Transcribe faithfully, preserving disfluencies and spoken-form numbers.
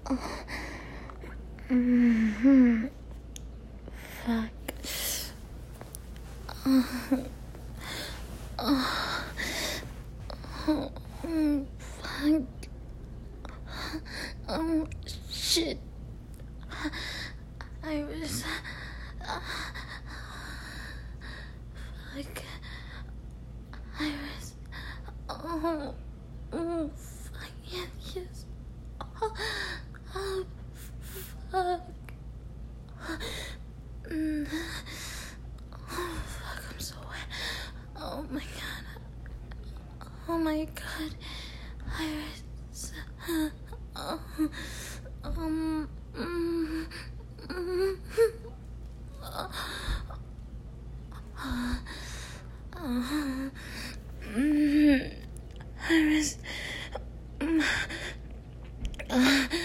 Mm-hmm. Fuck. Oh. Oh. Oh. Fuck. Oh, shit. I was... Uh, fuck. I was... Oh. Oh, fuck. Yes, yes. Oh, oh fuck. Mm. Oh, fuck, I'm so wet. Oh, my God. Oh, my God. I was... Uh, oh.